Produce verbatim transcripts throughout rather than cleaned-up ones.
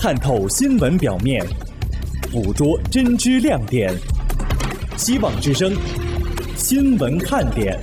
探透新闻表面，捕捉真知亮点。希望之声新闻看点。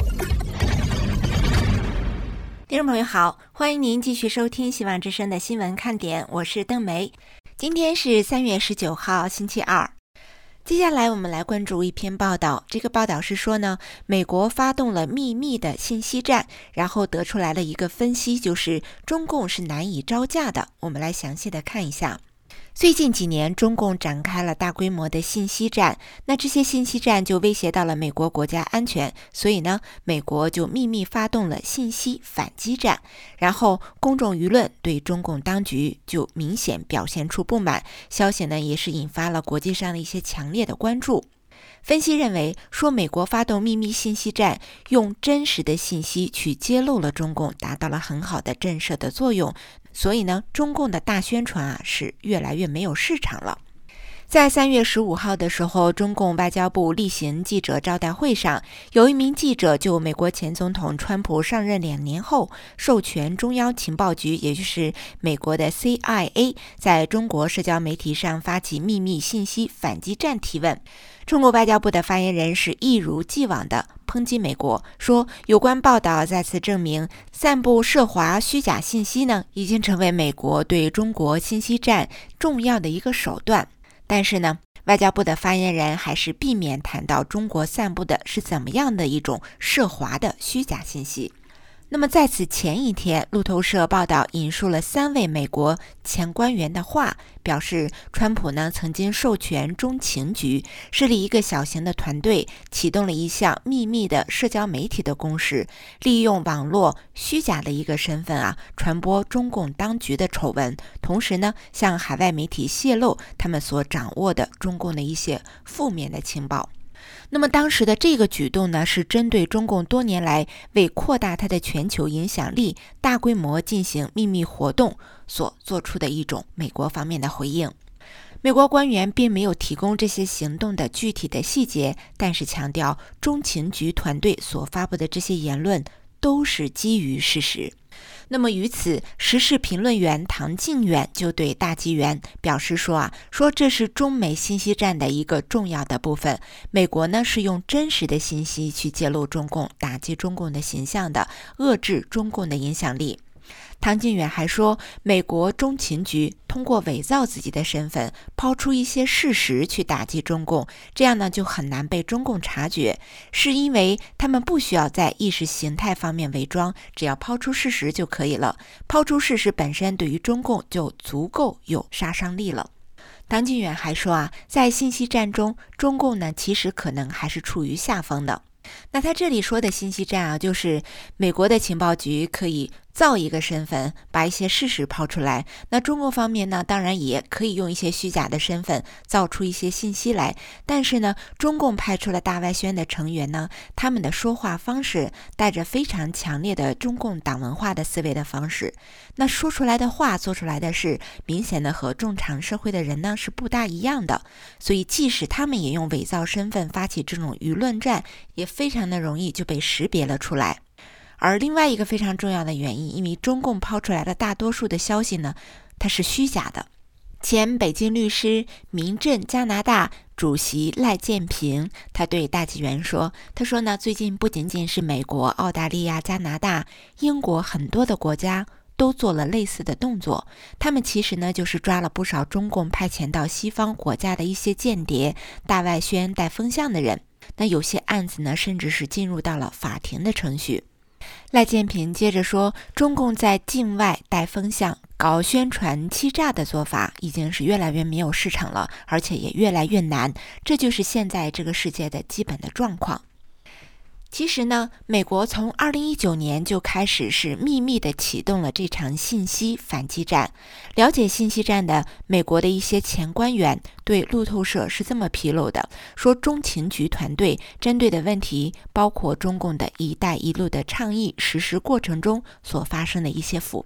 听众朋友好，欢迎您继续收听希望之声的新闻看点，我是邓梅。今天是三月十九号，星期二。接下来我们来关注一篇报道，这个报道是说呢，美国发动了秘密的信息战，然后得出来了一个分析，就是中共是难以招架的。我们来详细的看一下。最近几年，中共展开了大规模的信息战，那这些信息战就威胁到了美国国家安全，所以呢，美国就秘密发动了信息反击战，然后公众舆论对中共当局就明显表现出不满，消息呢也是引发了国际上的一些强烈的关注。分析认为，说美国发动秘密信息战，用真实的信息去揭露了中共，达到了很好的震慑的作用。所以呢，中共的大宣传啊是越来越没有市场了。在三月十五号的时候，中共外交部例行记者招待会上，有一名记者就美国前总统川普上任两年后，授权中央情报局，也就是美国的 C I A， 在中国社交媒体上发起秘密信息反击战提问。中国外交部的发言人是一如既往的抨击美国，说有关报道再次证明，散布涉华虚假信息呢，已经成为美国对中国信息战重要的一个手段。但是呢，外交部的发言人还是避免谈到中国散布的是怎么样的一种涉华的虚假信息。那么在此前一天，路透社报道引述了三位美国前官员的话，表示川普呢曾经授权中情局设立一个小型的团队，启动了一项秘密的社交媒体的攻势，利用网络虚假的一个身份啊，传播中共当局的丑闻，同时呢向海外媒体泄露他们所掌握的中共的一些负面的情报。那么当时的这个举动呢，是针对中共多年来为扩大它的全球影响力，大规模进行秘密活动所做出的一种美国方面的回应。美国官员并没有提供这些行动的具体的细节，但是强调中情局团队所发布的这些言论都是基于事实。那么于此，时事评论员唐靖远就对大纪元表示说啊，说这是中美信息战的一个重要的部分。美国呢是用真实的信息去揭露中共，打击中共的形象的，遏制中共的影响力。唐靖远还说，美国中情局通过伪造自己的身份，抛出一些事实去打击中共，这样呢就很难被中共察觉，是因为他们不需要在意识形态方面伪装，只要抛出事实就可以了。抛出事实本身对于中共就足够有杀伤力了。唐靖远还说啊，在信息战中，中共呢其实可能还是处于下风的。那他这里说的信息战啊，就是美国的情报局可以造一个身份，把一些事实抛出来。那中国方面呢，当然也可以用一些虚假的身份造出一些信息来。但是呢，中共派出了大外宣的成员呢，他们的说话方式带着非常强烈的中共党文化的思维的方式。那说出来的话，做出来的事，明显的和正常社会的人呢是不大一样的。所以即使他们也用伪造身份发起这种舆论战，也非常的容易就被识别了出来。而另外一个非常重要的原因，因为中共抛出来的大多数的消息呢，它是虚假的。前北京律师、民阵加拿大主席赖建平，他对大纪元说，他说呢，最近不仅仅是美国、澳大利亚、加拿大、英国很多的国家都做了类似的动作，他们其实呢就是抓了不少中共派遣到西方国家的一些间谍、大外宣、带风向的人。那有些案子呢，甚至是进入到了法庭的程序。赖建平接着说，中共在境外带风向、搞宣传欺诈的做法已经是越来越没有市场了，而且也越来越难，这就是现在这个世界的基本的状况。其实呢，美国从二零一九年就开始是秘密地启动了这场信息反击战。了解信息战的美国的一些前官员对路透社是这么披露的，说中情局团队针对的问题包括中共的一带一路的倡议实施过程中所发生的一些腐败。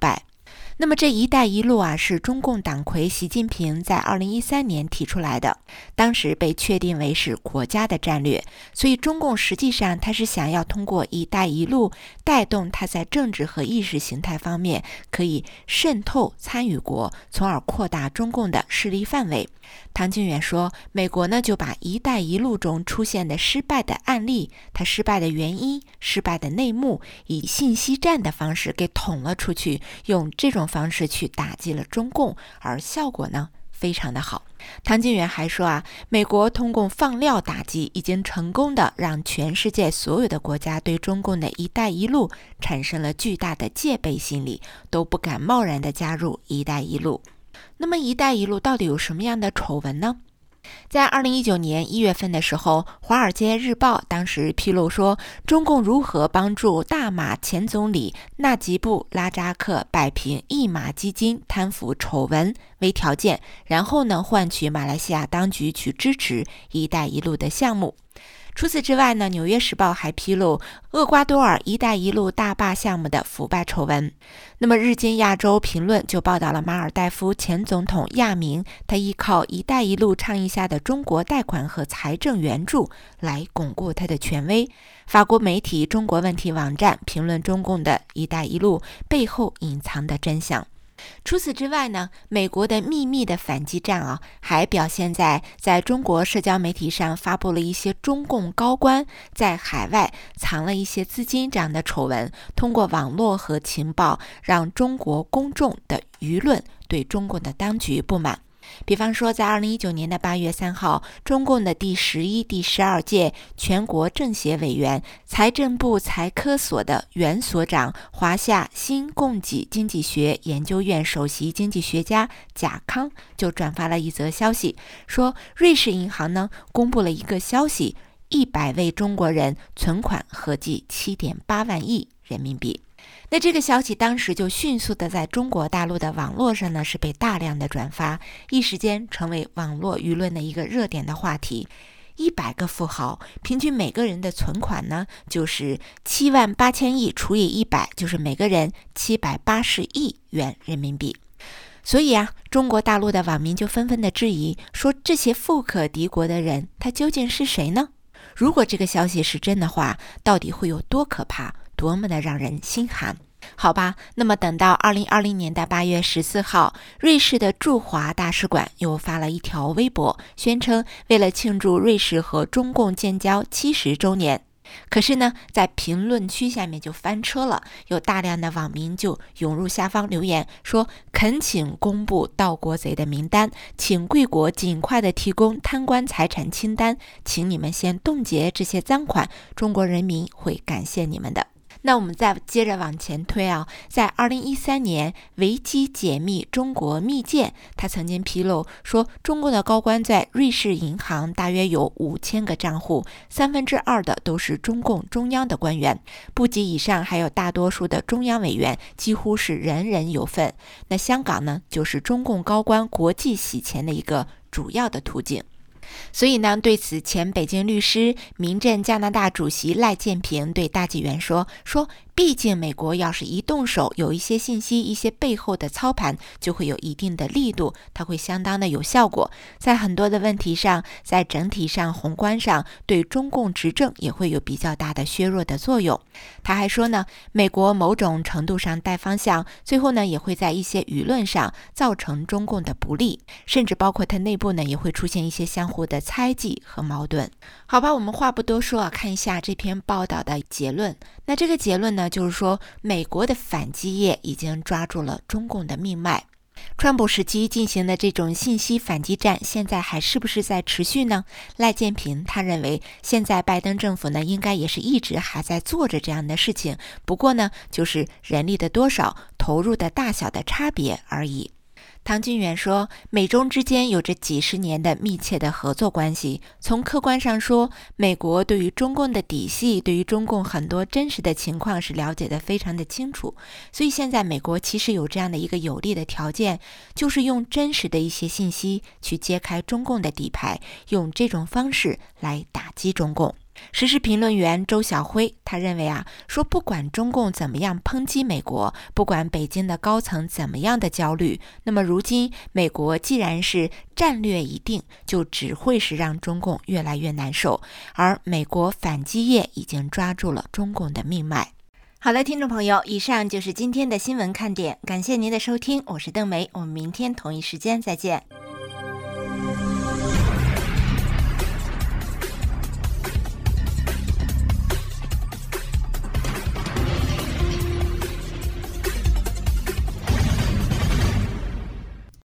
那么这一带一路啊，是中共党魁习近平在二零一三年提出来的，当时被确定为是国家的战略，所以中共实际上它是想要通过一带一路带动它在政治和意识形态方面可以渗透参与国，从而扩大中共的势力范围。唐靖远说，美国呢就把一带一路中出现的失败的案例，它失败的原因、失败的内幕，以信息战的方式给捅了出去，用这种方式去打击了中共，而效果呢非常的好。唐靖远还说啊，美国通过放料打击，已经成功的让全世界所有的国家对中共的一带一路产生了巨大的戒备心理，都不敢贸然的加入一带一路。那么一带一路到底有什么样的丑闻呢？在二零一九年一月份的时候，《华尔街日报》当时披露说，中共如何帮助大马前总理纳吉布拉扎克摆平一马基金贪腐丑闻为条件，然后呢换取马来西亚当局去支持一带一路的项目。除此之外呢，《纽约时报》还披露厄瓜多尔一带一路大坝项目的腐败丑闻。那么日经亚洲评论就报道了马尔代夫前总统亚明，他依靠一带一路倡议下的中国贷款和财政援助来巩固他的权威。法国媒体中国问题网站评论中共的一带一路背后隐藏的真相。除此之外呢，美国的秘密的反击战啊，还表现在在中国社交媒体上发布了一些中共高官在海外藏了一些资金这样的丑闻，通过网络和情报让中国公众的舆论对中共的当局不满。比方说，在二零一九年的八月三号，中共的第十一、第十二届全国政协委员、财政部财科所的原所长、华夏新供给经济学研究院首席经济学家贾康就转发了一则消息，说瑞士银行呢公布了一个消息，一百位中国人存款合计 七点八万亿人民币。那这个消息当时就迅速的在中国大陆的网络上呢是被大量的转发，一时间成为网络舆论的一个热点的话题。一百个富豪平均每个人的存款呢就是七万八千亿除以一百，就是每个人七百八十亿元人民币。所以啊，中国大陆的网民就纷纷的质疑说，这些富可敌国的人他究竟是谁呢？如果这个消息是真的话，到底会有多可怕，多么的让人心寒。好吧，那么等到二零二零年的八月十四号，瑞士的驻华大使馆又发了一条微博，宣称为了庆祝瑞士和中共建交七十周年。可是呢，在评论区下面就翻车了，有大量的网民就涌入下方留言说，恳请公布盗国贼的名单，请贵国尽快的提供贪官财产清单，请你们先冻结这些赃款，中国人民会感谢你们的。那我们再接着往前推啊，在二零一三年，维基解密中国密件，他曾经披露说，中国的高官在瑞士银行大约有五千个账户，三分之二的都是中共中央的官员，部级以上还有大多数的中央委员，几乎是人人有份。那香港呢，就是中共高官国际洗钱的一个主要的途径。所以呢，对此前北京律师、民阵加拿大主席赖建平对大纪元说说毕竟美国要是一动手，有一些信息，一些背后的操盘，就会有一定的力度，它会相当的有效果，在很多的问题上，在整体上宏观上，对中共执政也会有比较大的削弱的作用。他还说呢，美国某种程度上带方向，最后呢也会在一些舆论上造成中共的不利，甚至包括它内部呢也会出现一些相互的猜忌和矛盾。好吧，我们话不多说啊，看一下这篇报道的结论。那这个结论呢，就是说美国的反击业已经抓住了中共的命脉。川普时期进行的这种信息反击战，现在还是不是在持续呢？赖建平他认为，现在拜登政府呢，应该也是一直还在做着这样的事情，不过呢，就是人力的多少、投入的大小的差别而已。唐靖远说，美中之间有着几十年的密切的合作关系。从客观上说，美国对于中共的底细，对于中共很多真实的情况是了解得非常的清楚。所以现在美国其实有这样的一个有利的条件，就是用真实的一些信息去揭开中共的底牌，用这种方式来打击中共。 时事评论员周晓辉他认为啊，说不管中共怎么样抨击美国，不管北京的高层怎么样的焦虑，那么如今美国既然是战略已定，就只会是让中共越来越难受，而美国反击业已经抓住了中共的命脉。好了，听众朋友，以上就是今天的新闻看点，感谢您的收听，我是邓梅，我们明天同一时间再见。